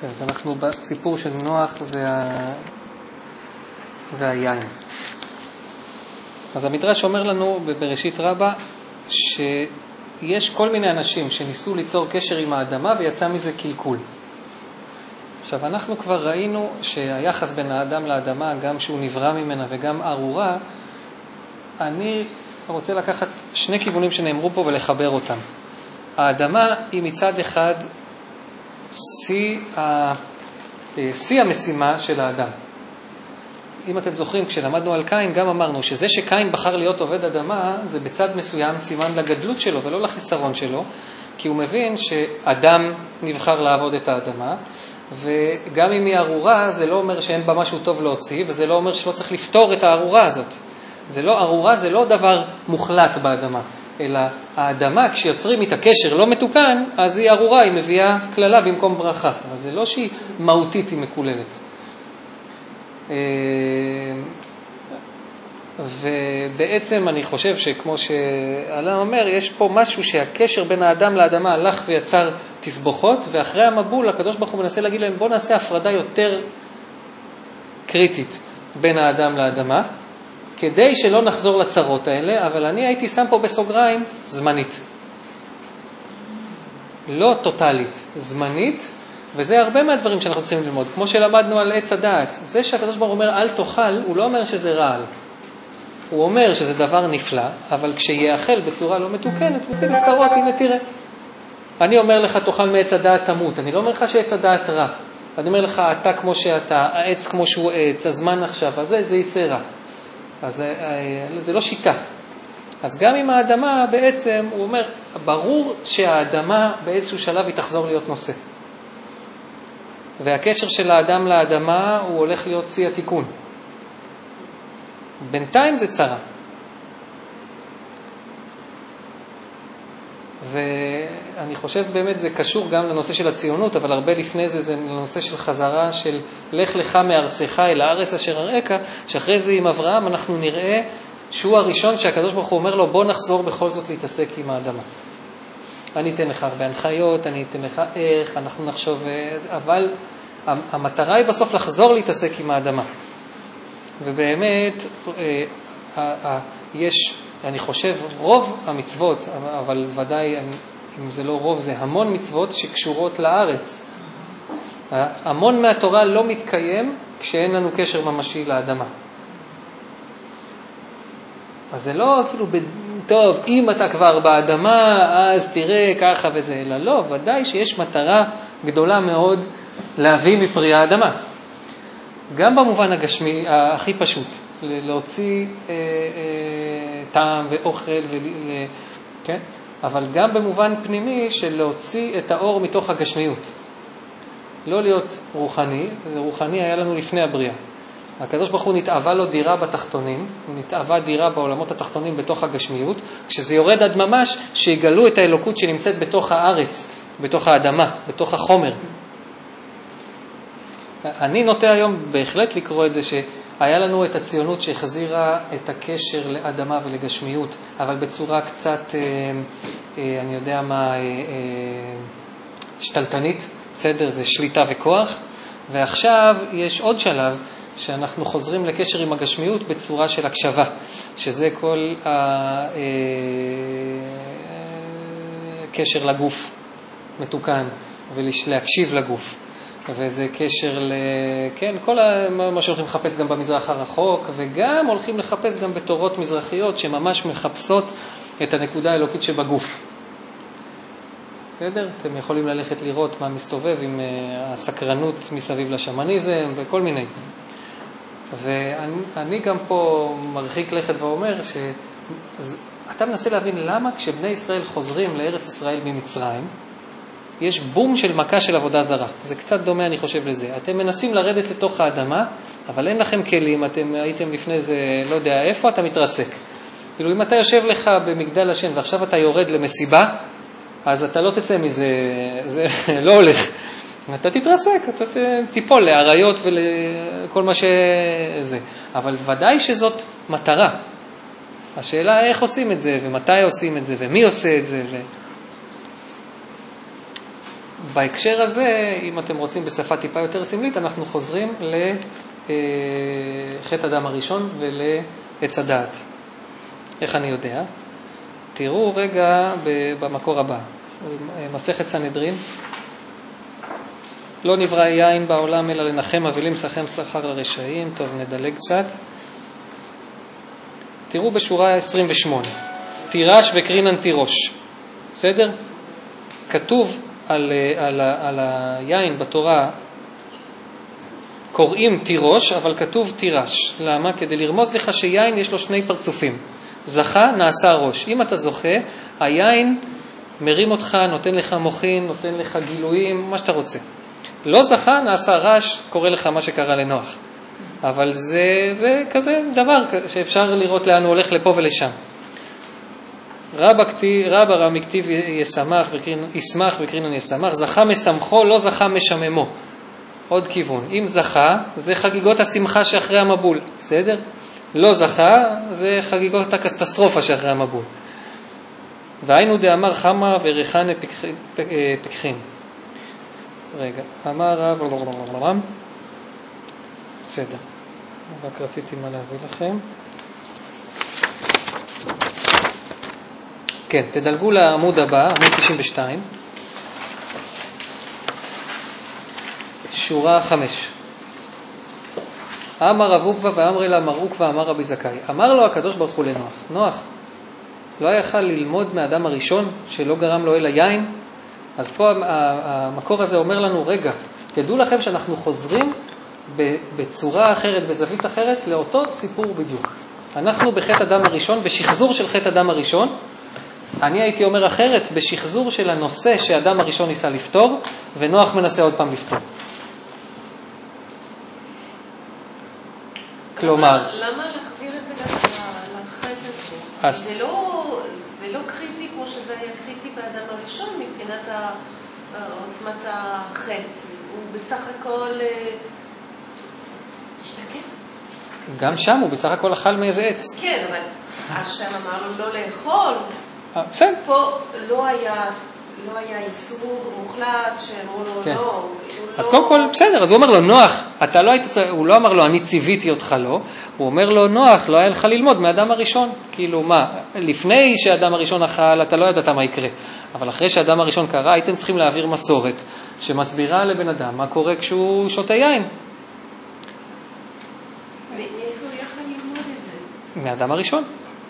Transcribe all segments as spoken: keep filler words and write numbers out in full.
אז אנחנו בסיפור של נוח וה... והיין. אז המדרש אומר לנו בבראשית רבה שיש כל מיני אנשים שניסו ליצור קשר עם האדמה ויצא מזה קלקול. עכשיו אנחנו כבר ראינו שהיחס בין האדם לאדמה, גם שהוא נברא ממנה וגם ארורה, אני רוצה לקחת שני כיוונים שנאמרו פה ולחבר אותם. האדמה היא מצד אחד שיא, ה... שיא המשימה של האדם. אם אתם זוכרים, כשלמדנו על קין, גם אמרנו שזה שקין בחר להיות עובד אדמה, זה בצד מסוים סימן לגדלות שלו ולא לחיסרון שלו, כי הוא מבין שאדם נבחר לעבוד את האדמה, וגם אם היא ארורה, זה לא אומר שאין בה משהו טוב להוציא, וזה לא אומר שלא צריך לפתור את הארורה הזאת. זה לא, ארורה זה לא דבר מוחלט באדמה, אלא האדמה, כשיוצרים איתה קשר לא מתוקן, אז היא ארורה, היא מביאה כללה במקום ברכה. אבל זה לא שהיא מהותית, היא מקוללת. ובעצם אני חושב שכמו שאלם אומר, יש פה משהו שהקשר בין האדם לאדמה הלך ויצר תסבוכות, ואחרי המבול הקדוש ברוך הוא מנסה להגיד להם, בוא נעשה הפרדה יותר קריטית בין האדם לאדמה, כדי שלא נחזור לצרות האלה, אבל אני הייתי שם פה בסוגריים זמנית. לא טוטלית, זמנית, וזה הרבה מהדברים שאנחנו צריכים ללמוד. כמו שלמדנו על עץ הדעת, זה שהקדוש ברוך הוא אומר אל תאכל, הוא לא אומר שזה רעל. הוא אומר שזה דבר נפלא, אבל כשיאכל בצורה לא מתוקנת, מביא לצרות, הנה תראה. אני אומר לך תאכל מעץ הדעת תמות, אני לא אומר לך שעץ הדעת רע. אני אומר לך אתה כמו שאתה, העץ כמו שהוא עץ, הזמן עכשיו, אז זה, זה יצא רע. אז זה, זה לא שיטה. אז גם עם האדמה בעצם, הוא אומר, ברור שהאדמה באיזשהו שלב היא תחזור להיות נושא. והקשר של האדם לאדמה הוא הולך להיות שיא התיקון. בינתיים זה צרה. ואני חושב באמת זה קשור גם לנושא של הציונות, אבל הרבה לפני זה זה לנושא של חזרה של לך לך מארצך אל הארץ אשר אראך, שאחרי זה עם אברהם אנחנו נראה שהוא הראשון שהקדוש ברוך הוא אומר לו בוא נחזור בכל זאת להתעסק עם האדמה. אני אתן לך הרבה הנחיות, אני אתן לך איך, אנחנו נחשוב, אבל המטרה היא בסוף לחזור להתעסק עם האדמה. ובאמת יש, אני חושב, רוב המצוות, אבל ודאי אם זה לא רוב, זה המון מצוות שקשורות לארץ. המון מהתורה לא מתקיים כשאין לנו קשר ממשי לאדמה. אז זה לא כאילו, טוב, אם אתה כבר באדמה, אז תראה ככה וזה, אלא לא, ודאי שיש מטרה גדולה מאוד להביא מפרי האדמה. גם במובן הגשמי, הכי פשוט, להוציא אה, אה, טעם ואוכל, ו, כן? אבל גם במובן פנימי של להוציא את האור מתוך הגשמיות. לא להיות רוחני, רוחני היה לנו לפני הבריאה. הקדוש ברוך הוא נתאווה לו דירה בתחתונים, נתאווה דירה בעולמות התחתונים בתוך הגשמיות, כשזה יורד עד ממש שיגלו את האלוקות שנמצאת בתוך הארץ, בתוך האדמה, בתוך החומר. אני נוטה היום בהחלט לקרוא את זה שהיה לנו את הציונות שהחזירה את הקשר לאדמה ולגשמיות, אבל בצורה קצת, אני יודע מה, שתלטנית, בסדר, זה שליטה וכוח, ועכשיו יש עוד שלב שאנחנו חוזרים לקשר עם הגשמיות בצורה של הקשבה, שזה כל הקשר לגוף מתוקן, ולהקשיב לגוף. וזה קשר ל... כן, כל מה שהולכים לחפש גם במזרח הרחוק, וגם הולכים לחפש גם בתורות מזרחיות שממש מחפשות את הנקודה האלוקית שבגוף. בסדר? אתם יכולים ללכת לראות מה מסתובב עם הסקרנות מסביב לשמניזם וכל מיני. ואני גם פה מרחיק לכת ואומר שאתה מנסה להבין למה כשבני ישראל חוזרים לארץ ישראל ממצרים, יש בום של מכה של עבודה זרה. זה קצת דומה, אני חושב, לזה. אתם מנסים לרדת לתוך האדמה, אבל אין לכם כלים, אתם הייתם לפני זה, לא יודע איפה, אתה מתרסק. כאילו, אם אתה יושב לך במגדל השן, ועכשיו אתה יורד למסיבה, אז אתה לא תצא מזה, זה לא הולך. אתה תתרסק, אתה תיפול לעריות ולכל מה שזה. אבל ודאי שזאת מטרה. השאלה איך עושים את זה, ומתי עושים את זה, ומי עושה את זה, ו... בהקשר הזה, אם אתם רוצים בשפה טיפה יותר סמלית, אנחנו חוזרים לחטא אדם הראשון ולעץ הדעת. איך אני יודע? תראו רגע במקור הבא, מסכת סנהדרין. לא נברא יין בעולם אלא לנחם אבלים, שכם שכר לרשעים. טוב, נדלג קצת. תראו בשורה עשרים ושמונה. תירש וקרינן תירוש. בסדר? כתוב על, על, על היין בתורה, קוראים תירוש, אבל כתוב תירש. למה? כדי לרמוז לך שיין יש לו שני פרצופים. זכה נעשה ראש. אם אתה זוכה, היין מרים אותך, נותן לך מוחין, נותן לך גילויים, מה שאתה רוצה. לא זכה, נעשה רש, קורא לך מה שקרה לנוח. אבל זה, זה כזה דבר שאפשר לראות לאן הוא הולך לפה ולשם. רבא כתיב, רבא רמי כתיב ישמח וקרין, ישמח וקרינן ישמח, זכה משמחו, לא זכה משממו. עוד כיוון. אם זכה, זה חגיגות השמחה שאחרי המבול. בסדר? לא זכה, זה חגיגות הקטסטרופה שאחרי המבול. והיינו דאמר חמה ורחנה פקחין. רגע, אמר רב, בסדר. רק רציתי מה להביא לכם. כן, תדלגו לעמוד הבא, עמוד תשעים ושתיים. שורה חמש. אמר רב עוקבא ואמר לה מר עוקבא אמר רבי זכאי. אמר לו הקדוש ברוך הוא לנוח, נוח, לא יכל ללמוד מאדם הראשון שלא גרם לו אלא יין? אז פה המקור הזה אומר לנו, רגע, תדעו לכם שאנחנו חוזרים בצורה אחרת, בזווית אחרת, לאותו סיפור בדיוק. אנחנו בחטא אדם הראשון, בשחזור של חטא אדם הראשון, אני הייתי אומר אחרת, בשחזור של הנושא שאדם הראשון ניסה לפתור, ונוח מנסה עוד פעם לפתור. כלומר... למה להחזיר את זה לחטא הזה? זה לא קריטי כמו שזה היה קריטי באדם הראשון מבחינת עוצמת החטא. הוא בסך הכל השתקע. גם שם הוא בסך הכל אכל מאיזה עץ. כן, אבל השם אמר לו לא לאכול. בסדר. פה לא היה... לא היה איסור מוחלט שאמרו לו כן. לא. אז קודם כל, בסדר, אז הוא אומר לו, נוח, אתה לא היית, הוא לא אמר לו, אני ציוויתי אותך לא, הוא אומר לו, נוח, לא היה לך ללמוד מאדם הראשון. כאילו, מה, לפני שאדם הראשון אכל, אתה לא ידעת מה יקרה. אבל אחרי שאדם הראשון קרה, הייתם צריכים להעביר מסורת שמסבירה לבן אדם מה קורה כשהוא שותה יין. מאיפה הוא יכול ללמוד את זה? מאדם הראשון.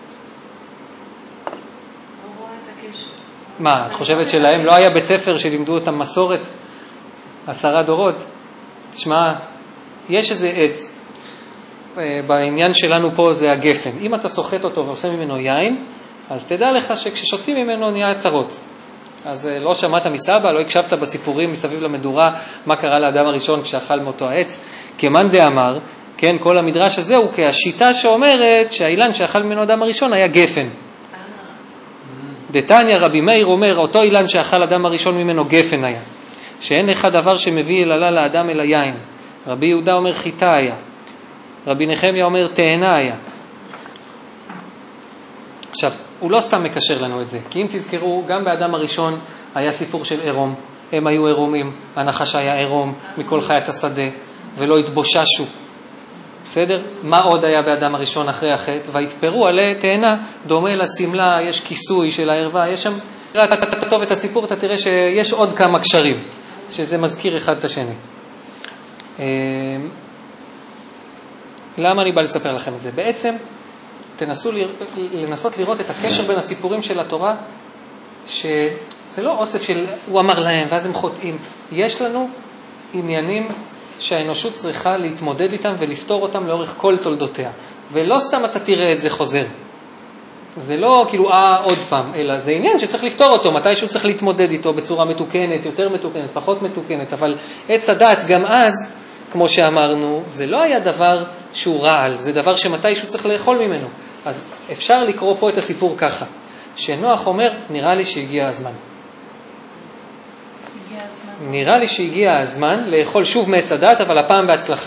מה, את חושבת שלהם לא היה בית ספר שלימדו אותם מסורת? עשרה דורות? תשמע, יש איזה עץ, בעניין שלנו פה זה הגפן. אם אתה סוחט אותו ועושה ממנו יין, אז תדע לך שכששותים ממנו נהיה צרות. אז לא שמעת מסבא, לא הקשבת בסיפורים מסביב למדורה, מה קרה לאדם הראשון כשאכל מאותו העץ. כמאן דאמר, כן, כל המדרש הזה הוא כהשיטה שאומרת שהאילן שאכל ממנו אדם הראשון היה גפן. דתניא רבי מאיר אומר, אותו אילן שאכל אדם הראשון ממנו גפן היה, שאין לך דבר שמביא אללה לאדם אלא יין. רבי יהודה אומר חיטה היה, רבי נחמיה אומר תאנה היה. עכשיו, הוא לא סתם מקשר לנו את זה, כי אם תזכרו, גם באדם הראשון היה סיפור של עירום, הם היו עירומים, הנחש היה עירום מכל חיית השדה, ולא התבוששו. בסדר? מה עוד היה באדם הראשון אחרי החטא? והתפרו עלי תאנה, דומה לסמלה, יש כיסוי של הערווה, יש שם, אתה תכתוב את הסיפור, אתה תראה שיש עוד כמה קשרים, שזה מזכיר אחד את השני. למה אני בא לספר לכם את זה? בעצם, תנסו לנסות לראות את הקשר בין הסיפורים של התורה, שזה לא אוסף של הוא אמר להם, ואז הם חוטאים. יש לנו עניינים שהאנושות צריכה להתמודד איתם ולפתור אותם לאורך כל תולדותיה. ולא סתם אתה תראה את זה חוזר. זה לא כאילו, אה, עוד פעם, אלא זה עניין שצריך לפתור אותו, מתישהו צריך להתמודד איתו בצורה מתוקנת, יותר מתוקנת, פחות מתוקנת, אבל עץ הדת גם אז, כמו שאמרנו, זה לא היה דבר שהוא רעל, זה דבר שמתישהו צריך לאכול ממנו. אז אפשר לקרוא פה את הסיפור ככה, שנוח אומר, נראה לי שהגיע הזמן. נראה לי שהגיע הזמן לאכול שוב מעץ הדת, אבל הפעם בהצלחה.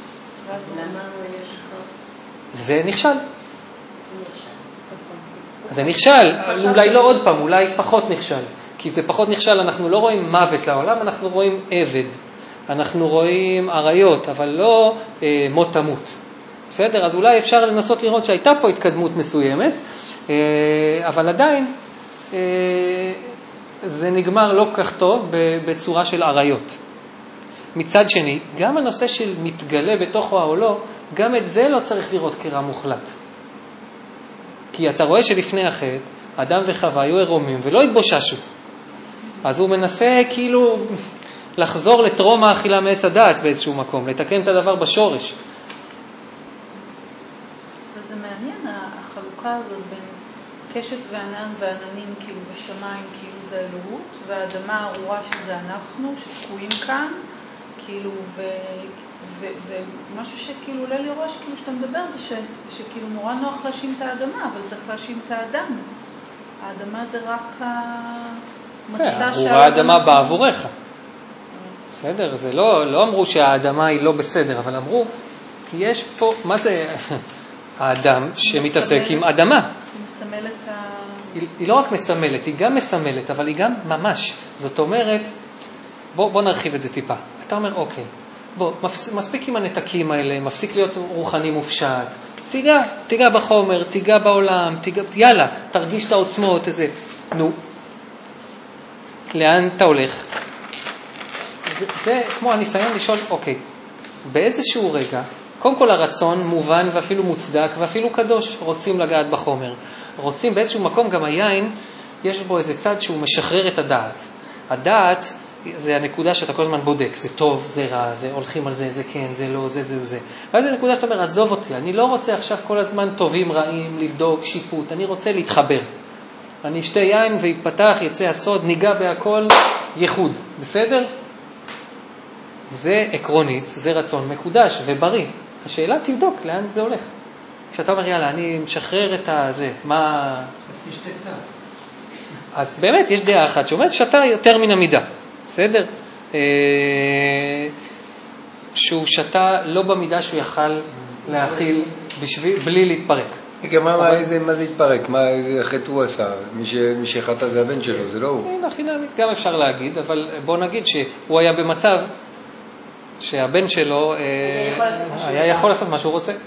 זה נכשל. זה נכשל, אולי לא עוד פעם, אולי פחות נכשל. כי זה פחות נכשל, אנחנו לא רואים מוות לעולם, אנחנו רואים עבד. אנחנו רואים עריות, אבל לא אה, מות תמות. בסדר? אז אולי אפשר לנסות לראות שהייתה פה התקדמות מסוימת, אה, אבל עדיין אה, זה נגמר לא כך טוב בצורה של עריות. מצד שני, גם הנושא של מתגלה בתוכו או לא, גם את זה לא צריך לראות כרע מוחלט. כי אתה רואה שלפני החטא, אדם וחווה היו עירומים ולא התבוששו. אז הוא מנסה כאילו לחזור לטרום האכילה מעץ הדעת באיזשהו מקום, לתקן את הדבר בשורש. וזה מעניין, החלוקה הזאת בין קשת וענן ועננים כאילו בשמיים, כאילו זה אלוהות, והאדמה הארורה שזה אנחנו, שתקועים כאן, כאילו, ו, ו, ומשהו שכאילו עולה לי ראש, כאילו שאתה מדבר, זה ש, שכאילו נורא נוח להאשים את האדמה, אבל צריך להאשים את האדם. האדמה זה רק המתלה של... ארורה האדמה בעבורך. בסדר? זה לא, לא אמרו שהאדמה היא לא בסדר, אבל אמרו, יש פה, מה זה האדם שמתעסק עם אדמה? היא מסמלת ה... היא, היא לא רק מסמלת, היא גם מסמלת, אבל היא גם ממש. זאת אומרת, בוא, בוא נרחיב את זה טיפה. אתה אומר, אוקיי, בוא, מספיק עם הנתקים האלה, מפסיק להיות רוחני מופשט, תיגע, תיגע בחומר, תיגע בעולם, תיגע, יאללה, תרגיש את העוצמות, איזה, נו, לאן אתה הולך? זה, זה כמו הניסיון לשאול, אוקיי, באיזשהו רגע, קודם כל הרצון מובן ואפילו מוצדק ואפילו קדוש, רוצים לגעת בחומר, רוצים באיזשהו מקום, גם היין, יש בו איזה צד שהוא משחרר את הדעת. הדעת זה הנקודה שאתה כל הזמן בודק, זה טוב, זה רע, זה הולכים על זה, זה כן, זה לא, זה זה זה. ואז זה נקודה שאתה אומר, עזוב אותי, אני לא רוצה עכשיו כל הזמן טובים, רעים, לבדוק, שיפוט, אני רוצה להתחבר. אני אשתה יין ויפתח, יצא הסוד, ניגע בהכל, ייחוד, בסדר? זה עקרונית, זה רצון מקודש ובריא. השאלה תבדוק לאן זה הולך. כשאתה אומר, יאללה, אני משחרר את הזה, מה... אז תשתה קצת. אז באמת יש דעה אחת שאומרת שתה יותר מן המידה, בסדר? שהוא שתה לא במידה שהוא יכל להכיל בשביל, בלי להתפרק. מה, מה, איזה, מה זה התפרק? מה, איזה חטא הוא עשה? מי, ש, מי שחטא זה הבן שלו, זה לא הוא. כן, הכי נעמי, גם אפשר להגיד, אבל בוא נגיד שהוא היה במצב שהבן שלו היה יכול לעשות מה שהוא רוצה.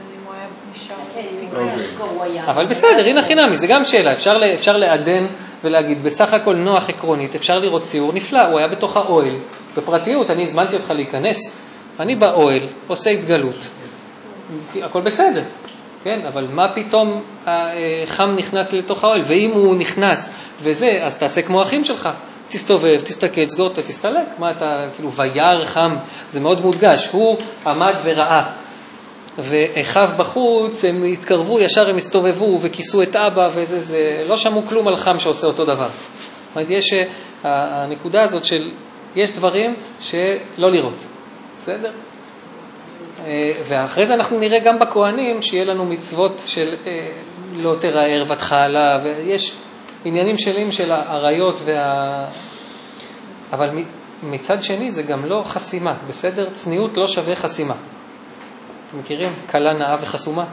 אבל בסדר, הנה חינמי, זה גם שאלה, אפשר, אפשר לעדן ולהגיד, בסך הכל נוח עקרונית, אפשר לראות ציור נפלא, הוא היה בתוך האוהל, בפרטיות, אני הזמנתי אותך להיכנס, אני באוהל, עושה התגלות, הכל בסדר, כן, אבל מה פתאום החם נכנס לתוך האוהל, ואם הוא נכנס וזה, אז תעשה כמו האחים שלך, תסתובב, תסתכל, תסגור אותה, תסתלק, מה אתה, כאילו, וירא חם, זה מאוד מודגש, הוא עמד וראה, ואחיו בחוץ, הם התקרבו, ישר הם הסתובבו וכיסו את אבא, וזה, זה, לא שמעו כלום על חם שעושה אותו דבר. זאת אומרת, יש הנקודה הזאת של, יש דברים שלא לראות, בסדר? ואחרי זה אנחנו נראה גם בכהנים, שיהיה לנו מצוות של לא תראה ערוותך עלה, ויש עניינים שלים של העריות, וה... אבל מצד שני זה גם לא חסימה, בסדר? צניעות לא שווה חסימה. אתם מכירים? קלה נאה וחסומה?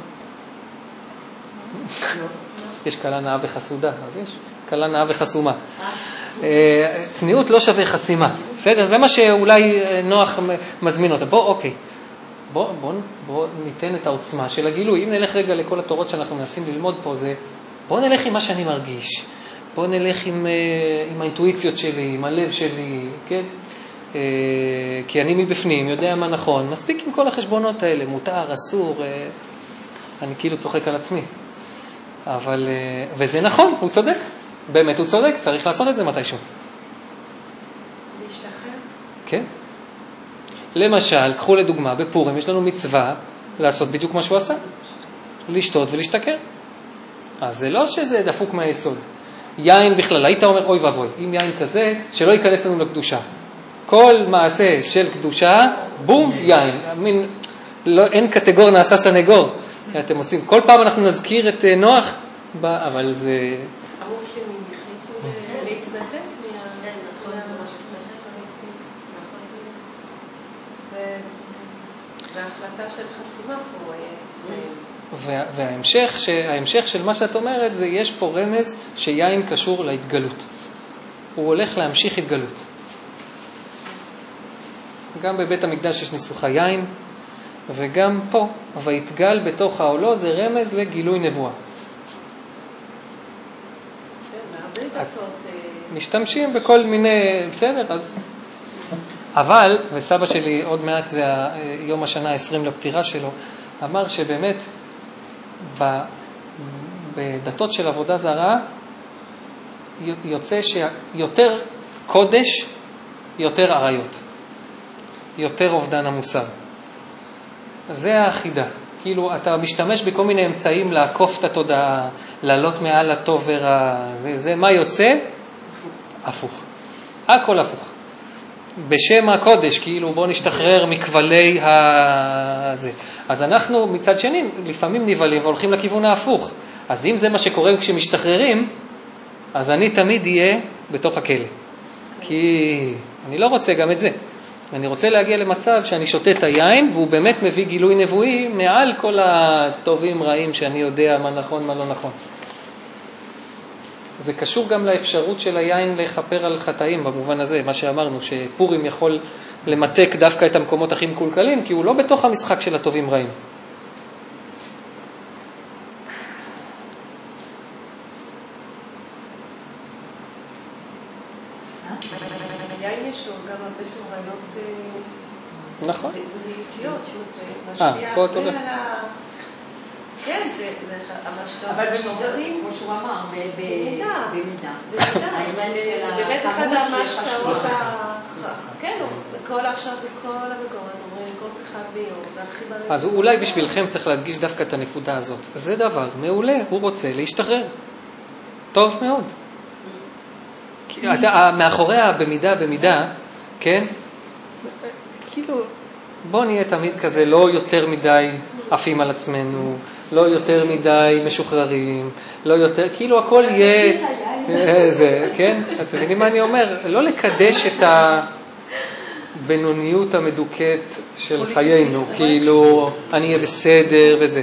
יש קלה נאה וחסודה, אז יש קלה נאה וחסומה. צניעות לא שווה חסימה, בסדר? זה מה שאולי נוח מזמין אותה. בוא, אוקיי, בוא, בוא, בוא ניתן את העוצמה של הגילוי. אם נלך רגע לכל התורות שאנחנו מנסים ללמוד פה, זה בוא נלך עם מה שאני מרגיש, בוא נלך עם, עם האינטואיציות שלי, עם הלב שלי, כן? כי אני מבפנים יודע מה נכון, מספיק עם כל החשבונות האלה, מותר, אסור, אני כאילו צוחק על עצמי. אבל, וזה נכון, הוא צודק, באמת הוא צודק, צריך לעשות את זה מתישהו. להשתחרר? כן. למשל, קחו לדוגמה, בפורים יש לנו מצווה לעשות בדיוק מה שהוא עשה, לשתות ולהשתכר. אז זה לא שזה דפוק מהיסוד. יין בכלל, היית אומר, אוי ואבוי, אם יין כזה, שלא ייכנס לנו לקדושה. כל מעשה של קדושה, בום, יין. מין, לא, אין קטגור נעשה סנגור. אתם עושים, כל פעם אנחנו נזכיר את נוח, אבל זה... המוסלמים החליטו להתנתק וההחלטה של חסימה פה, וההמשך, ההמשך של מה שאת אומרת זה יש פה רמז שיין קשור להתגלות. הוא הולך להמשיך התגלות. גם בבית המקדש יש ניסוך היין, וגם פה, ויתגל בתוך העולו זה רמז לגילוי נבואה. משתמשים בכל מיני, בסדר, אז... אבל, וסבא שלי עוד מעט זה יום השנה ה-עשרים לפטירה שלו, אמר שבאמת בדתות של עבודה זרה יוצא שיותר קודש, יותר עריות, יותר אובדן המוסר. זה האחידה. כאילו אתה משתמש בכל מיני אמצעים לעקוף את התודעה, לעלות מעל הטוב ורע. זה, זה מה יוצא? הפוך. הכל הפוך. בשם הקודש, כאילו בוא נשתחרר מכבלי הזה. אז אנחנו מצד שני לפעמים נבלים והולכים לכיוון ההפוך. אז אם זה מה שקורה כשמשתחררים, אז אני תמיד אהיה בתוך הכלא. כי אני לא רוצה גם את זה. אני רוצה להגיע למצב שאני שותה את היין, והוא באמת מביא גילוי נבואי מעל כל הטובים רעים שאני יודע מה נכון, מה לא נכון. זה קשור גם לאפשרות של היין לחפר על חטאים, במובן הזה, מה שאמרנו, שפורים יכול למתק דווקא את המקומות הכי מקולקלים, כי הוא לא בתוך המשחק של הטובים רעים. היין יש לו גם הרבה תוריות נכון. בריאותיות, אה, פה אתה הולך. כן, זה המשקעה. אבל במודעים, כמו שהוא אמר, במידה. במידה. באמת אחד המשקעות, כן, כל עכשיו וכל המקומות אומרים, כל שיחת ביום, והכי בריא. אז אולי בשבילכם צריך להדגיש דווקא את הנקודה הזאת. זה דבר מעולה, הוא רוצה להשתחרר. טוב מאוד. מאחוריה במידה במידה, כן? כאילו, בוא נהיה תמיד כזה לא יותר מדי עפים על עצמנו, לא יותר מדי משוחררים, לא יותר, כאילו הכל יהיה, זה, כן? אתם מבינים מה אני אומר? לא לקדש את הבינוניות המדוכאת של חיינו, כאילו אני אהיה בסדר וזה.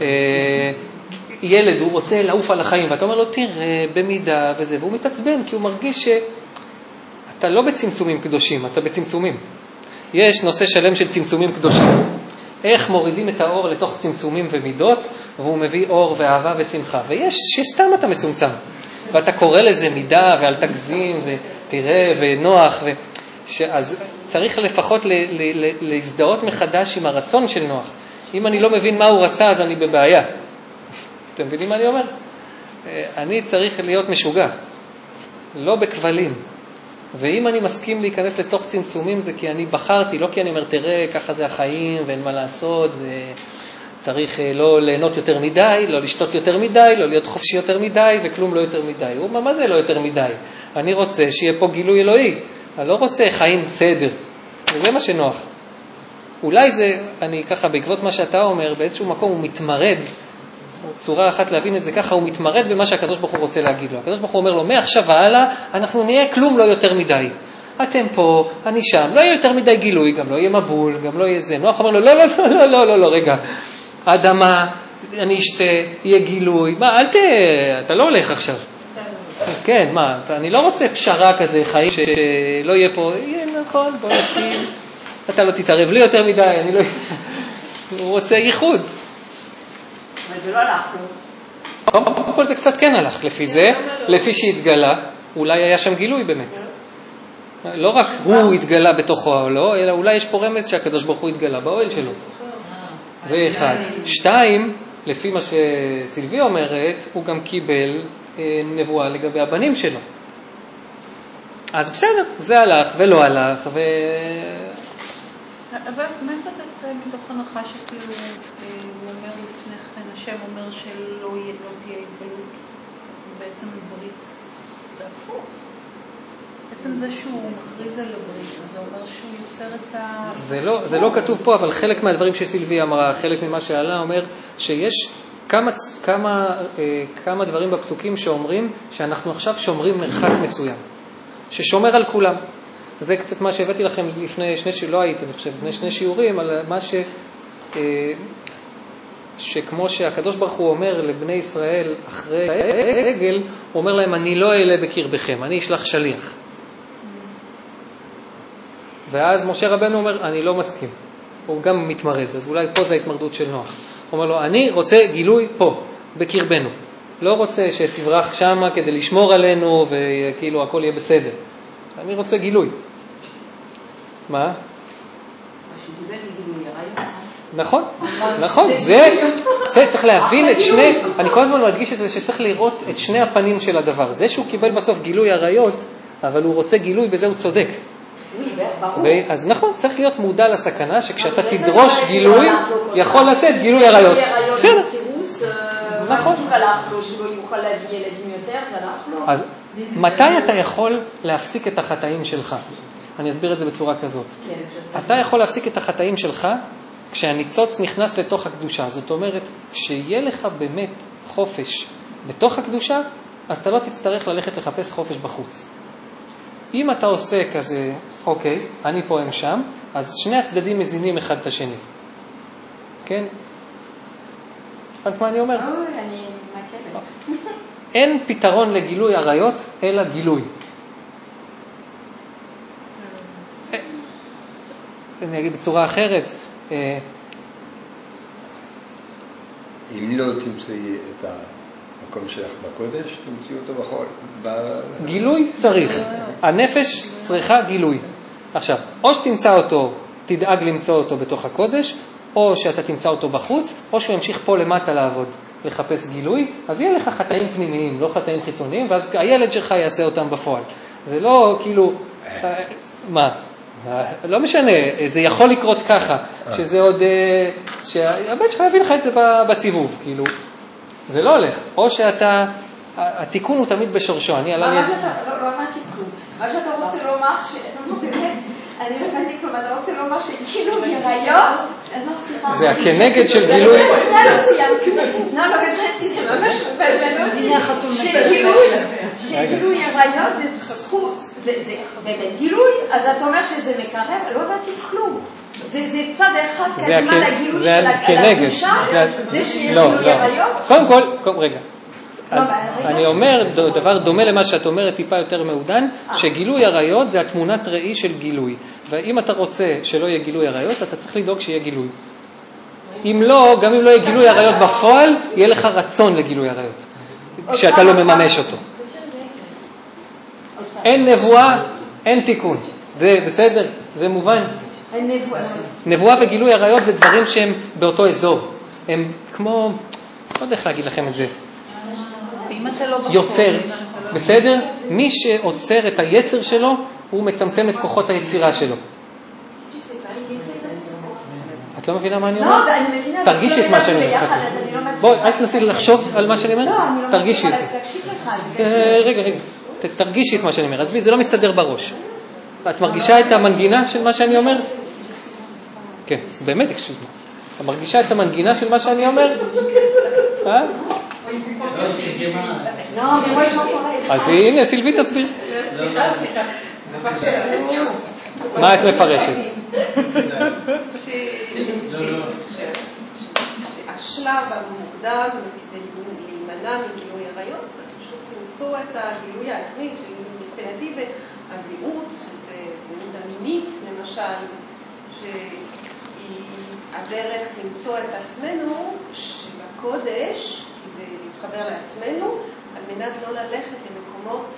ילד, הוא רוצה לעוף על החיים, ואתה אומר לו, תראה, במידה וזה, והוא מתעצבן, כי הוא מרגיש שאתה לא בצמצומים קדושים, אתה בצמצומים. יש נושא שלם של צמצומים קדושים. איך מורידים את האור לתוך צמצומים ומידות, והוא מביא אור ואהבה ושמחה. ויש שסתם אתה מצומצם, ואתה קורא לזה מידה, ועל תגזים, ותראה, ונוח, ו... אז צריך לפחות ל- ל- ל- להזדהות מחדש עם הרצון של נוח. אם אני לא מבין מה הוא רצה, אז אני בבעיה. אתם מבינים מה אני אומר? אני צריך להיות משוגע, לא בכבלים. ואם אני מסכים להיכנס לתוך צמצומים, זה כי אני בחרתי, לא כי אני אומר, תראה, ככה זה החיים, ואין מה לעשות, וצריך לא ליהנות יותר מדי, לא לשתות יותר מדי, לא להיות חופשי יותר מדי, וכלום לא יותר מדי. הוא אומר, מה זה לא יותר מדי? אני רוצה שיהיה פה גילוי אלוהי. אני לא רוצה חיים בסדר. וזה מה שנוח. אולי זה, אני ככה, בעקבות מה שאתה אומר, באיזשהו מקום הוא מתמרד, צורה אחת להבין את זה ככה, הוא מתמרד במה שהקדוש ברוך הוא רוצה להגיד לו. הקדוש ברוך הוא אומר לו, מעכשיו והלאה, אנחנו נהיה כלום לא יותר מדי. אתם פה, אני שם, לא יהיה יותר מדי גילוי, גם לא יהיה מבול, גם לא יהיה זה. נוח אומר לו, לא, לא, לא, לא, לא, לא, לא, רגע. אדמה, אני אשתה, יהיה גילוי. מה, אל ת... אתה לא הולך עכשיו. כן, מה, אני לא רוצה פשרה כזה, חיים שלא יהיה פה, יהיה נכון, בוא נסכים. אתה לא תתערב לי יותר מדי, אני לא... הוא רוצה ייחוד. אבל זה לא הלך לו. קודם כל זה קצת כן הלך, לפי זה, לפי שהתגלה, אולי היה שם גילוי באמת. לא רק הוא התגלה בתוכו או לא, אלא אולי יש פה רמז שהקדוש ברוך הוא התגלה באוהל שלו. זה אחד. שתיים, לפי מה שסילבי אומרת, הוא גם קיבל נבואה לגבי הבנים שלו. אז בסדר, זה הלך ולא הלך, ו... אבל מה אתה תצא מתוך הנחה שכאילו הוא אומר לפני כן, השם אומר שלא תהיה התגלות, בעצם ברית, זה הפוך. בעצם זה שהוא מכריז על הברית, זה אומר שהוא יוצר את ה... זה לא, זה לא כתוב פה, אבל חלק מהדברים שסילבי אמרה, חלק ממה שעלה אומר שיש כמה, כמה, כמה דברים בפסוקים שאומרים שאנחנו עכשיו שומרים מרחק מסוים, ששומר על כולם. זה קצת מה שהבאתי לכם לפני שני שיעורים, לא הייתם, אני חושב, לפני שני שיעורים, על מה ש... שכמו שהקדוש ברוך הוא אומר לבני ישראל אחרי העגל, הוא אומר להם, אני לא אעלה בקרבכם, אני אשלח שליח. ואז משה רבנו אומר, אני לא מסכים. הוא גם מתמרד, אז אולי פה זה ההתמרדות של נוח. הוא אומר לו, אני רוצה גילוי פה, בקרבנו. לא רוצה שתברח שמה כדי לשמור עלינו וכאילו הכל יהיה בסדר. אני רוצה גילוי. מה? מה שדיבר זה גילוי עריות. נכון, נכון, זה, זה צריך להבין את שני, אני כל הזמן מדגיש את זה שצריך לראות את שני הפנים של הדבר. זה שהוא קיבל בסוף גילוי עריות, אבל הוא רוצה גילוי, בזה הוא צודק. אז נכון, צריך להיות מודע לסכנה שכשאתה תדרוש גילוי, יכול לצאת גילוי עריות. נכון. אז מתי אתה יכול להפסיק את החטאים שלך? אני אסביר את זה בצורה כזאת. אתה יכול להפסיק את החטאים שלך כשהניצוץ נכנס לתוך הקדושה. זאת אומרת, כשיהיה לך באמת חופש בתוך הקדושה, אז אתה לא תצטרך ללכת לחפש חופש בחוץ. אם אתה עושה כזה, אוקיי, אני פה הם שם, אז שני הצדדים מזינים אחד את השני. כן? רק מה אני אומר? אוי, אני מקבלת. אין פתרון לגילוי עריות, אלא גילוי. אני אגיד בצורה אחרת. אם לא תמצאי את המקום שלך בקודש, תמצאי אותו בחול. גילוי צריך. הנפש צריכה גילוי. עכשיו, או שתמצא אותו, תדאג למצוא אותו בתוך הקודש, או שאתה תמצא אותו בחוץ, או שהוא ימשיך פה למטה לעבוד, לחפש גילוי, אז יהיה לך חטאים פנימיים, לא חטאים חיצוניים, ואז הילד שלך יעשה אותם בפועל. זה לא כאילו, מה? לא משנה, זה יכול לקרות ככה, שזה עוד, שהבית שלך יביא לך את זה בסיבוב, כאילו, זה לא הולך. או שאתה, התיקון הוא תמיד בשורשו. אני עלה לי... מה שאתה, לא הבנתי כלום. מה שאתה רוצה לומר, שאתה לא באמת, אני לא הבנתי כלום, אתה רוצה לומר שגילו יריות, לא סליחה. זה הכנגד של גילוי. לא סיימתי. לא, לא הבנתי, זה ממש מבלבלות. שגילוי יריות זה זכות, זה באמת גילוי, אז אתה אומר שזה מקרב, לא הבנתי כלום. זה צד אחד קדימה לגילוי של הקדושה, זה שיש גילוי יריות. קודם כל, רגע. אני אומר דבר דומה למה שאת אומרת, טיפה יותר מעודן, שגילוי עריות זה התמונת ראי של גילוי. ואם אתה רוצה שלא יהיה גילוי עריות, אתה צריך לדאוג שיהיה גילוי. אם לא, גם אם לא יהיה גילוי עריות בפועל, יהיה לך רצון לגילוי עריות, כשאתה לא מממש אותו. אין נבואה, אין תיקון. זה בסדר? זה מובן? אין נבואה. נבואה וגילוי עריות זה דברים שהם באותו אזור. הם כמו, לא יודע איך להגיד לכם את זה. יוצר, בסדר? מי שעוצר את היצר שלו, הוא מצמצם את כוחות היצירה שלו. את לא מבינה מה אני אומר? לא, אני מבינה. תרגישי את מה שאני אומר. בואי, אל תנסי לחשוב על מה שאני אומר. תרגישי את זה. רגע, רגע. תרגישי את מה שאני אומר. עזבי, זה לא מסתדר בראש. את מרגישה את המנגינה של מה שאני אומר? כן, באמת הקשיב. את מרגישה את המנגינה של מה שאני אומר? אה? אז הנה, סילבי תסביר. מה את מפרשת? שהשלב המוקדם כדי להימנע מגילוי עריות זה פשוט למצוא את הגילוי העצמי שמבחינתי זה הזהות, זה זהות המינית למשל, שהיא הדרך למצוא את עצמנו שבקודש זה להתחבר לעצמנו על מנת לא ללכת למקומות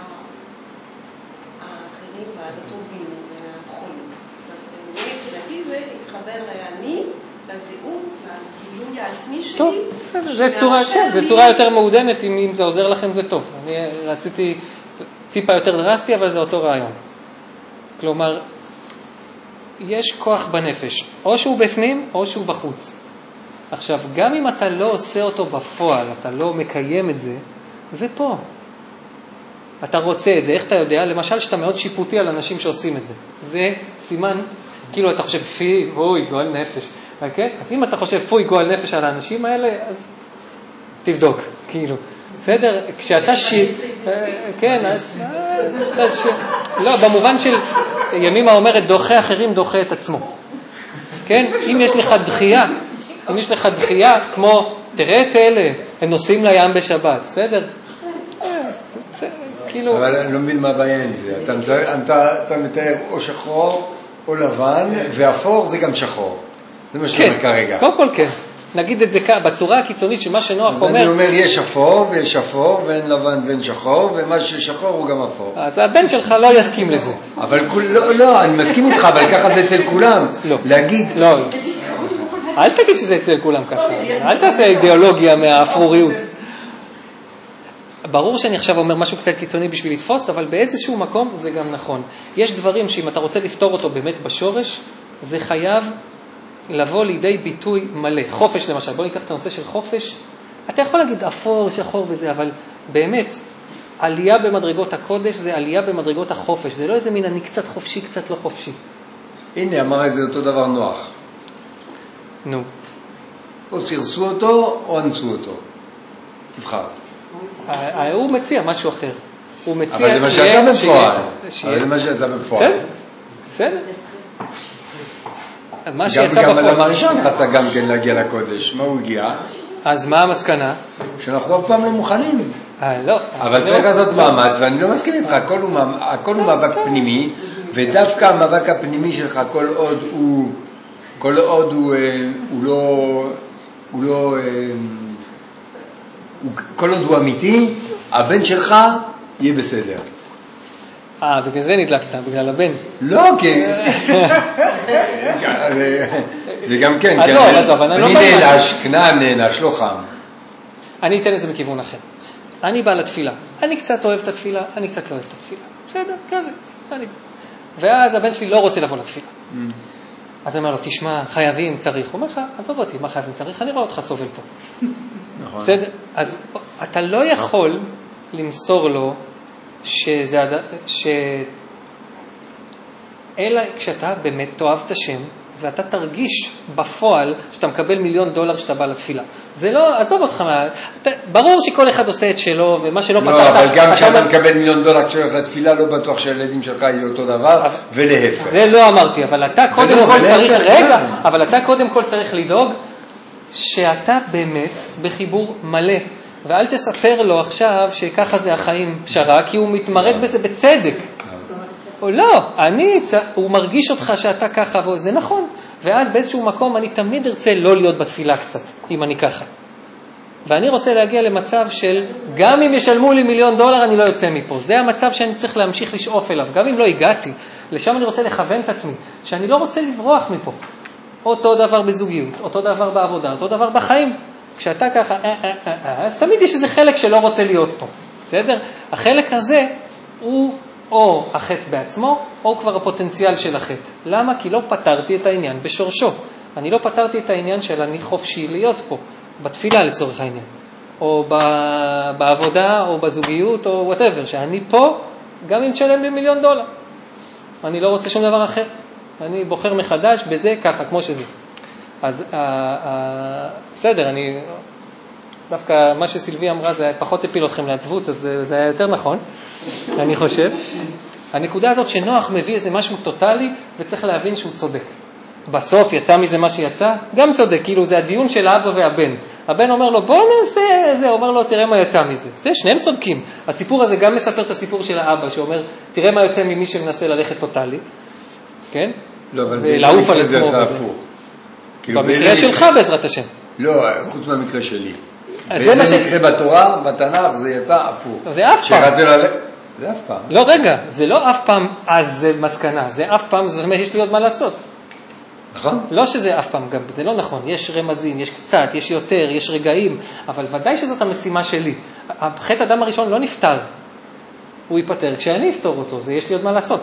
האחרים והלא טובים והחולים. מבחינתי זה להתחבר לאני, לזהות, לגילוי העצמי שלי. טוב, זה צורה, כן, זה צורה יותר מעודנת, אם זה עוזר לכם זה טוב. אני רציתי טיפה יותר דרסטי, אבל זה אותו רעיון. כלומר, יש כוח בנפש, או שהוא בפנים או שהוא בחוץ. עכשיו, גם אם אתה לא עושה אותו בפועל, אתה לא מקיים את זה, זה פה. אתה רוצה את זה, איך אתה יודע? למשל, שאתה מאוד שיפוטי על אנשים שעושים את זה. זה סימן, כאילו אתה חושב, פי, בואי, גועל נפש. Okay? אז אם אתה חושב, פוי, גועל נפש על האנשים האלה, אז תבדוק, כאילו. בסדר? כשאתה ש... כן, אז... לא, במובן של ימימה אומרת, דוחה אחרים, דוחה את עצמו. כן? אם יש לך דחייה, אם יש לך דחייה, כמו, תראה את אלה, הם נוסעים לים בשבת, בסדר? כאילו... אבל אני לא מבין מה הבעיה עם זה. אתה, אתה, אתה מתאר או שחור או לבן, ואפור זה גם שחור. זה מה שאתה אומר כרגע. קודם כל כן. נגיד את זה בצורה הקיצונית שמה שנוח אומר... אני אומר, יש אפור ויש אפור, ואין לבן ואין שחור, ומה ששחור הוא גם אפור. אז הבן שלך לא יסכים לזה. אבל לא, לא, אני מסכים איתך, אבל ככה זה אצל כולם. לא. להגיד... לא. אל תגיד שזה אצל כולם ככה. אל תעשה אידיאולוגיה מהאפרוריות. ברור שאני עכשיו אומר משהו קצת קיצוני בשביל לתפוס, אבל באיזשהו מקום זה גם נכון. יש דברים שאם אתה רוצה לפתור אותו באמת בשורש, זה חייב לבוא לידי ביטוי מלא. חופש למשל, בוא ניקח את הנושא של חופש. אתה יכול להגיד אפור, שחור וזה, אבל באמת, עלייה במדרגות הקודש זה עלייה במדרגות החופש. זה לא איזה מין אני קצת חופשי, קצת לא חופשי. הנה, אמר את זה אותו דבר נוח. נו. או סרסו אותו או אנסו אותו. תבחר. הוא מציע משהו אחר. הוא מציע... אבל זה מה שאתה בפועל. אבל זה מה שאתה בפועל. בסדר. מה שיצא בפועל. גם אדם הראשון רצה גם כן להגיע לקודש. מה הוא הגיע? אז מה המסקנה? שאנחנו אף פעם לא מוכנים. אה, לא. אבל צריך לעשות מאמץ, ואני לא מסכים איתך, הכל הוא מאבק פנימי, ודווקא המאבק הפנימי שלך, כל עוד הוא, כל עוד הוא, הוא לא, הוא לא, כל עוד הוא אמיתי, הבן שלך יהיה בסדר. אה, בגלל זה נדלקת, בגלל הבן. לא, כי... זה גם כן, אז לא, אז אבל אני לא... אני נענש, כנען נענש, לא חם. אני אתן את זה בכיוון אחר. אני בא לתפילה. אני קצת אוהב את התפילה, אני קצת לא אוהב את התפילה. בסדר, כזה. אני... ואז הבן שלי לא רוצה לבוא לתפילה. אז אני אומר לו, תשמע, חייבים, צריך. הוא אומר לך, עזוב אותי, מה חייבים, צריך? אני רואה אותך סובל פה. נכון. בסדר? אז אתה לא יכול למסור לו שזה... ש... אלא כשאתה באמת תאהב את השם, ואתה תרגיש בפועל שאתה מקבל מיליון דולר שאתה בא לתפילה. זה לא, עזוב אותך, אתה, ברור שכל אחד עושה את שלו, ומה שלא פתרת... לא, אבל גם כשאתה מקבל מיליון דולר כשאתה הולך לתפילה, לא בטוח שהילדים שלך יהיו אותו דבר, ולהפך. זה לא אמרתי, אבל אתה קודם כל צריך, רגע, אבל אתה קודם כל צריך לדאוג שאתה באמת בחיבור מלא, ואל תספר לו עכשיו שככה זה החיים פשרה, כי הוא מתמרד בזה בצדק. או לא, אני, הוא מרגיש אותך שאתה ככה, וזה נכון. ואז באיזשהו מקום אני תמיד ארצה לא להיות בתפילה קצת, אם אני ככה. ואני רוצה להגיע למצב של, גם אם ישלמו לי מיליון דולר, אני לא יוצא מפה. זה המצב שאני צריך להמשיך לשאוף אליו. גם אם לא הגעתי, לשם אני רוצה לכוון את עצמי, שאני לא רוצה לברוח מפה. אותו דבר בזוגיות, אותו דבר בעבודה, אותו דבר בחיים. כשאתה ככה, אה, אה, אה, אה, אז תמיד יש איזה חלק שלא רוצה להיות פה. בסדר? החלק הזה הוא... או החטא בעצמו, או כבר הפוטנציאל של החטא. למה? כי לא פתרתי את העניין בשורשו. אני לא פתרתי את העניין של אני חופשי להיות פה, בתפילה לצורך העניין. או בעבודה, או בזוגיות, או whatever, שאני פה, גם אם תשלם לי מיליון דולר. אני לא רוצה שום דבר אחר. אני בוחר מחדש בזה ככה, כמו שזה. אז, אה, אה, בסדר, אני... דווקא מה שסילבי אמרה, זה פחות הפיל אתכם לעצבות, אז זה, זה היה יותר נכון. אני חושב. הנקודה הזאת שנוח מביא איזה משהו טוטלי, וצריך להבין שהוא צודק. בסוף יצא מזה מה שיצא, גם צודק, כאילו זה הדיון של האבא והבן. הבן אומר לו, בוא נעשה זה, אומר לו, תראה מה יצא מזה. זה, שניהם צודקים. הסיפור הזה גם מספר את הסיפור של האבא, שאומר, תראה מה יוצא ממי שמנסה ללכת טוטלי. כן? לא, אבל ולעוף על עצמו. זה הפוך. במקרה שלך בעזרת השם. לא, חוץ מהמקרה שלי. וזה מקרה בתורה, בתנ"ך, זה יצא הפוך. זה אף פעם. זה אף פעם. לא, רגע, זה לא אף פעם, אז זה מסקנה. זה אף פעם, זאת אומרת, יש לי עוד מה לעשות. נכון? לא שזה אף פעם גם, זה לא נכון. יש רמזים, יש קצת, יש יותר, יש רגעים, אבל ודאי שזאת המשימה שלי. חטא אדם הראשון לא נפטר. הוא ייפטר כשאני אפתור אותו, זה יש לי עוד מה לעשות.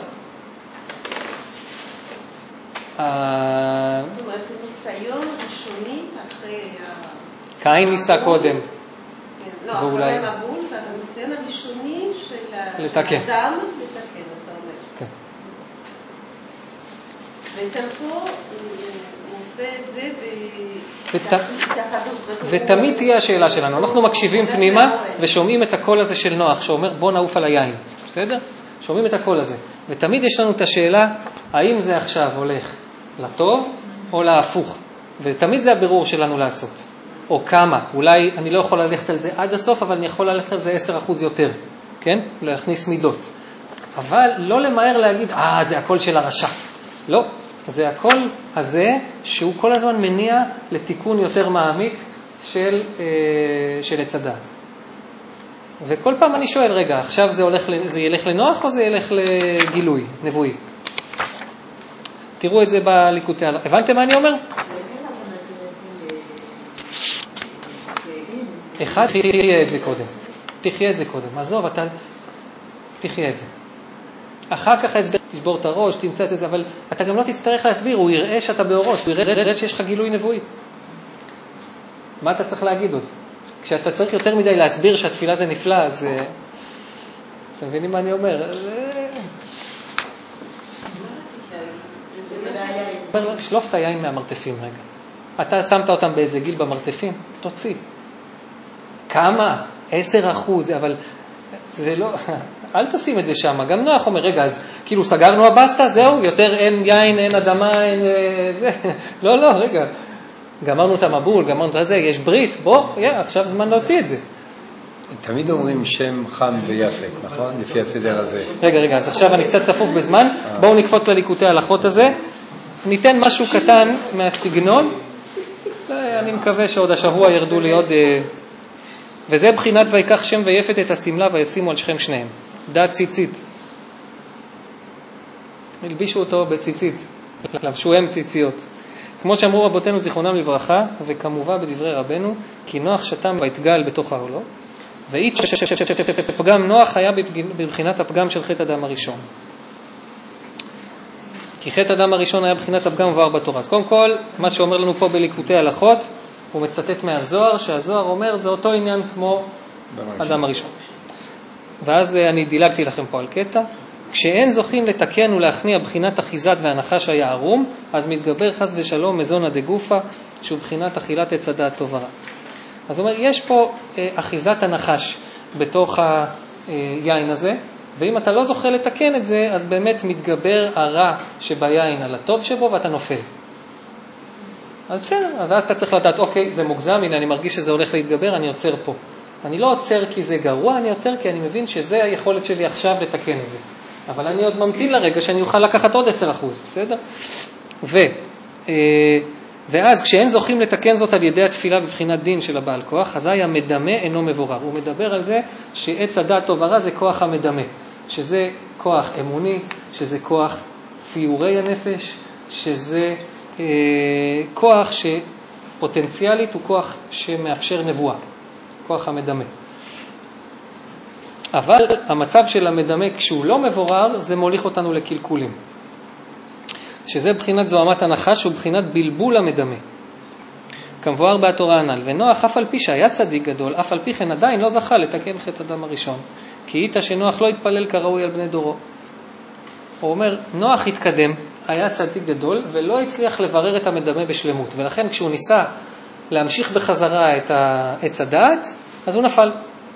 זאת אומרת, ניסיון ראשוני אחרי... קין ניסה קודם. לא, אחרי המבול, הניסיון הראשוני של האדם לתקן, אתה אומר. כן. ואתם פה נעשה את זה בהתייחדות. ותמיד תהיה השאלה שלנו. אנחנו מקשיבים פנימה ושומעים את הקול הזה של נוח, שאומר בוא נעוף על היין. בסדר? שומעים את הקול הזה. ותמיד יש לנו את השאלה, האם זה עכשיו הולך לטוב או להפוך? ותמיד זה הבירור שלנו לעשות. או כמה, אולי אני לא יכול ללכת על זה עד הסוף, אבל אני יכול ללכת על זה עשרה אחוז יותר, כן? להכניס מידות. אבל לא למהר להגיד, אה, זה הכל של הרשע. לא, זה הכל הזה שהוא כל הזמן מניע לתיקון יותר מעמיק של, אה, של עץ הדעת. וכל פעם אני שואל, רגע, עכשיו זה, הולך, זה ילך לנוח או זה ילך לגילוי, נבואי? תראו את זה בליקוטי, הבנתם מה אני אומר? אחד, תחיה את זה קודם. תחיה את זה קודם. עזוב, אתה תחיה את זה. אחר כך ההסבר, תשבור את הראש, תמצא את זה, אבל אתה גם לא תצטרך להסביר, הוא יראה שאתה באורות, הוא יראה שיש לך גילוי נבואי. מה אתה צריך להגיד עוד? כשאתה צריך יותר מדי להסביר שהתפילה זה נפלא, אז... אתם מבינים מה אני אומר? שלוף את היין מהמרתפים רגע. אתה שמת אותם באיזה גיל במרתפים? תוציא. כמה? עשר אחוז, אבל זה לא... אל תשים את זה שם. גם נוח אומר, רגע, אז כאילו סגרנו הבסטה, זהו, יותר אין יין, אין אדמה, אין זה. לא, לא, רגע. גמרנו את המבול, גמרנו את זה, יש ברית, בוא, יא, עכשיו זמן להוציא את זה. תמיד אומרים שם חם ויפה, נכון? לפי הסדר הזה. רגע, רגע, אז עכשיו אני קצת צפוף בזמן, בואו נקפוץ לליקוטי ההלכות הזה, ניתן משהו קטן מהסגנון, אני מקווה שעוד השבוע ירדו לי עוד, וזה בחינת ויקח שם ויפת את הסמלה וישימו על שכם שניהם, דעת ציצית. הלבישו אותו בציצית, לבשו הם ציציות. כמו שאמרו רבותינו זיכרונם לברכה, וכמובן בדברי רבנו, כי נוח שתם והתגל בתוך העולו, ואית שפגם נוח היה בבחינת הפגם של חטא אדם הראשון. כי חטא אדם הראשון היה בבחינת הפגם ובאר בתורה. אז קודם כל, מה שאומר לנו פה בליקוטי הלכות, הוא מצטט מהזוהר, שהזוהר אומר, זה אותו עניין כמו אדם הראשון. ואז אני דילגתי לכם פה על קטע, כשאין זוכים לתקן ולהכניע בחינת אחיזת והנחש היה ערום, אז מתגבר חס ושלום מזונה דגופה, שהוא בחינת אכילת עץ הדעת טוב ורע. אז הוא אומר, יש פה אה, אחיזת הנחש בתוך היין הזה, ואם אתה לא זוכה לתקן את זה, אז באמת מתגבר הרע שביין על הטוב שבו, ואתה נופל. אז בסדר, ואז אתה צריך לדעת, אוקיי, זה מוגזם, הנה אני מרגיש שזה הולך להתגבר, אני עוצר פה. אני לא עוצר כי זה גרוע, אני עוצר כי אני מבין שזה היכולת שלי עכשיו לתקן את זה. אבל אני עוד ממתין לרגע שאני אוכל לקחת עוד עשר אחוז, בסדר? ו, ואז כשאין זוכים לתקן זאת על ידי התפילה בבחינת דין של הבעל כוח, אזי המדמה אינו מבורר. הוא מדבר על זה שעץ הדעת טוב ורע זה כוח המדמה, שזה כוח אמוני, שזה כוח ציורי הנפש, שזה אה, כוח שפוטנציאלית הוא כוח שמאפשר נבואה, כוח המדמה. אבל המצב של המדמה כשהוא לא מבורר, זה מוליך אותנו לקלקולים. שזה בחינת זוהמת הנחש ובחינת בלבול המדמה. כמבואר בתורה הנ"ל. ונוח אף על פי שהיה צדיק גדול, אף על פי כן עדיין לא זכה לתקן חטא אדם הראשון. כי איתה שנוח לא התפלל כראוי על בני דורו. הוא אומר, נוח התקדם, היה צדיק גדול, ולא הצליח לברר את המדמה בשלמות. ולכן כשהוא ניסה להמשיך בחזרה את עץ הדעת, אז הוא נפל.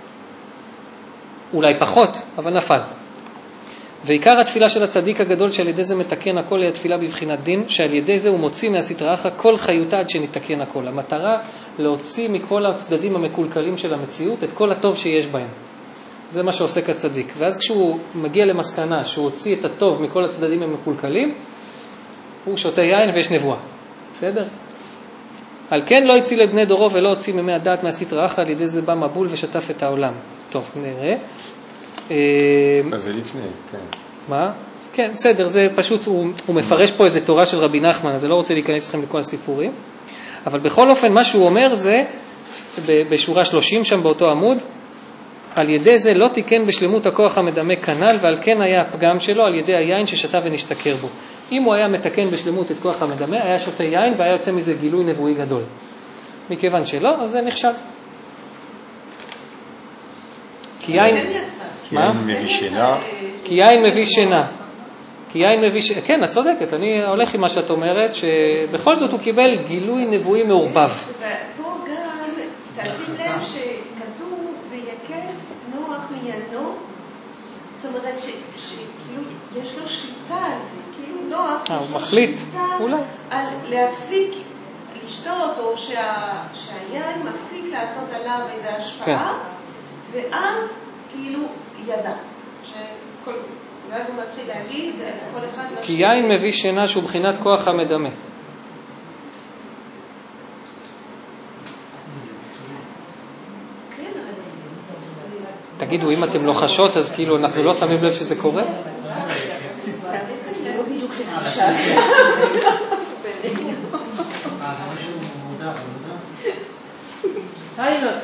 אולי פחות, אבל נפל. ועיקר התפילה של הצדיק הגדול שעל ידי זה מתקן הכל היא התפילה בבחינת דין, שעל ידי זה הוא מוציא מהסטרא אחרא כל חיותה עד שנתקן הכל. המטרה להוציא מכל הצדדים המקולקלים של המציאות את כל הטוב שיש בהם. זה מה שעוסק הצדיק. ואז כשהוא מגיע למסקנה שהוא הוציא את הטוב מכל הצדדים המקולקלים, הוא שותה יין ויש נבואה. בסדר? על כן לא הציל את בני דורו ולא הוציא ממי הדעת מהסטרא אחרא, על ידי זה בא מבול ושטף את העולם. טוב, נראה. אז זה לפני, כן. מה? כן, בסדר, זה פשוט, הוא, הוא מפרש פה איזה תורה של רבי נחמן, אז אני לא רוצה להיכנס לכם לכל הסיפורים. אבל בכל אופן, מה שהוא אומר זה, בשורה שלושים שם באותו עמוד, על ידי זה לא תיקן בשלמות הכוח המדמה כנל, ועל כן היה הפגם שלו על ידי היין ששתה ונשתכר בו. אם הוא היה מתקן בשלמות את כוח המדמה, היה שותה יין והיה יוצא מזה גילוי נבואי גדול. מכיוון שלא, אז זה נחשב. כי יין... כי יין מביא שינה. כי יין מביא שינה. כי יין מביא שינה. כן, את צודקת. אני הולך עם מה שאת אומרת, שבכל זאת הוא קיבל גילוי נבואי מעורבב. ופה גם, תשים לב שכתוב ויקט נוח מיינו, זאת אומרת שכאילו יש לו שליטה על זה, כאילו נוח הוא מחליט, אולי. על להפסיק לשתות, או שהיין מפסיק לעשות עליו איזו השפעה, ואז כאילו ידע. ואז הוא מתחיל להגיד, כל אחד... כי יין מביא שינה שהוא בחינת כוח המדמה. תגידו, אם אתם לא חשות, אז כאילו אנחנו לא שמים לב שזה קורה? זה לא בדיוק לנשאר. אה, זה משהו מודע, מודע? היי לא.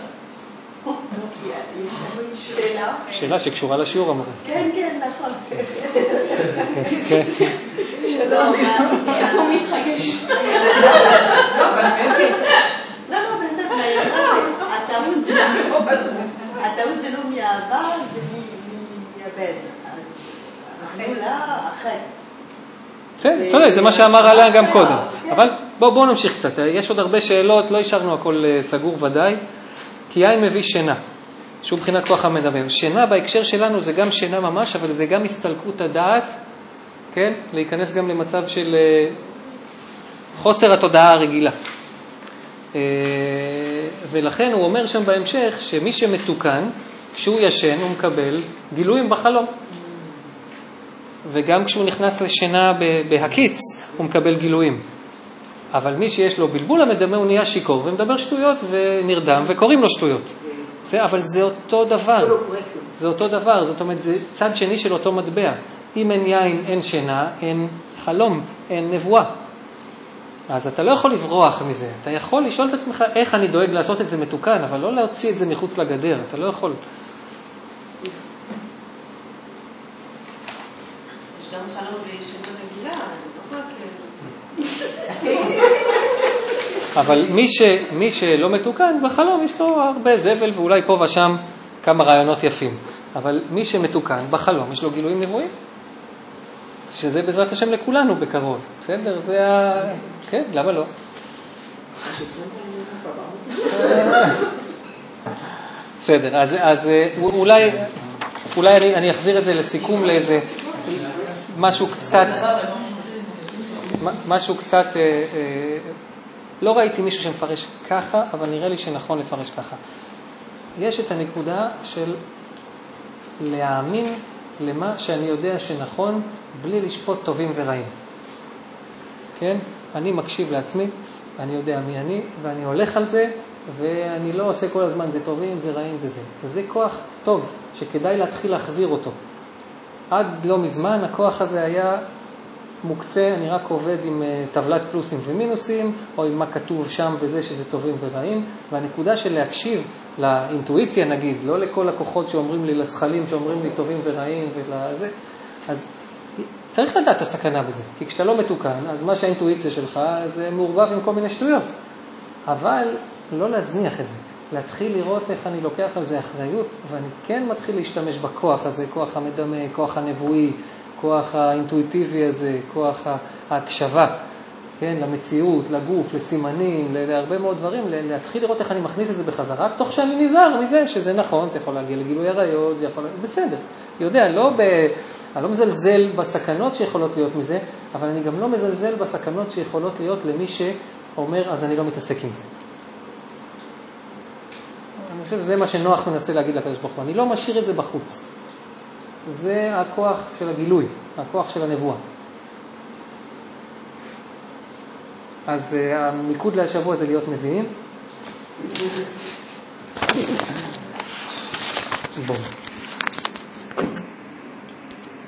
שאלה? שאלה שקשורה לשיעור המורה. כן, כן, נכון. כן. שלום, הוא מתחגש. לא, אבל באמת. לא, לא, באמת, הטעות זה לא מהעבר, זה מהבן. אנחנו לה אחרת. כן, צודק, זה מה שאמר עליה גם קודם. אבל בואו נמשיך קצת, יש עוד הרבה שאלות, לא השארנו הכל סגור ודאי, כי יין מביא שינה, שהוא מבחינת כוח המדמה. שינה בהקשר שלנו זה גם שינה ממש, אבל זה גם הסתלקות הדעת, כן? להיכנס גם למצב של חוסר התודעה הרגילה. ולכן הוא אומר שם בהמשך, שמי שמתוקן, כשהוא ישן הוא מקבל גילויים בחלום. וגם כשהוא נכנס לשינה בהקיץ, הוא מקבל גילויים. אבל מי שיש לו בלבול המדמה, הוא נהיה שיקור ומדבר שטויות ונרדם, וקוראים לו שטויות. זה, אבל זה אותו דבר. זה אותו דבר, זאת אומרת, זה צד שני של אותו מטבע. אם אין יין, אין שינה, אין חלום, אין נבואה. אז אתה לא יכול לברוח מזה. אתה יכול לשאול את עצמך איך אני דואג לעשות את זה מתוקן, אבל לא להוציא את זה מחוץ לגדר. אתה לא יכול. יש גם חלום וישנה רגילה, לא רק... אבל מי, ש, מי שלא מתוקן, בחלום יש לו הרבה זבל, ואולי פה ושם כמה רעיונות יפים. אבל מי שמתוקן, בחלום יש לו גילויים נבואים. שזה בעזרת השם לכולנו בקרוב. בסדר? זה ה... כן, למה לא? בסדר, אז, אז אולי, אולי אני, אני אחזיר את זה לסיכום לאיזה משהו קצת, משהו קצת, אה, אה, לא ראיתי מישהו שמפרש ככה, אבל נראה לי שנכון לפרש ככה. יש את הנקודה של להאמין למה שאני יודע שנכון, בלי לשפוט טובים ורעים. כן? אני מקשיב לעצמי, אני יודע מי אני, ואני הולך על זה, ואני לא עושה כל הזמן, זה טובים, זה רעים, זה זה. וזה כוח טוב, שכדאי להתחיל להחזיר אותו. עד לא מזמן, הכוח הזה היה מוקצה, אני רק עובד עם טבלת פלוסים ומינוסים, או עם מה כתוב שם וזה שזה טובים ורעים, והנקודה של להקשיב לאינטואיציה נגיד, לא לכל הכוחות שאומרים לי, לשכלים שאומרים לי טובים ורעים ולזה, אז צריך לדעת את הסכנה בזה, כי כשאתה לא מתוקן, אז מה שהאינטואיציה שלך זה מעורבב עם כל מיני שטויות, אבל לא להזניח את זה, להתחיל לראות איך אני לוקח על זה אחריות, ואני כן מתחיל להשתמש בכוח הזה, כוח המדמה, כוח הנבואי, כוח האינטואיטיבי הזה, כוח ההקשבה, כן, למציאות, לגוף, לסימנים, להרבה מאוד דברים, להתחיל לראות איך אני מכניס את זה בחזרה, תוך שאני נזהר מזה שזה נכון, זה יכול להגיע לגילוי עריות, זה יכול... בסדר, יודע, לא ב... אני לא מזלזל בסכנות שיכולות להיות מזה, אבל אני גם לא מזלזל בסכנות שיכולות להיות למי שאומר, אז אני לא מתעסק עם זה. אני חושב שזה מה שנוח מנסה להגיד לקדוש ברוך הוא. אני לא משאיר את זה בחוץ. זה הכוח של הגילוי, הכוח של הנבואה. אז המיקוד להשבוע זה להיות נביאים. בואו.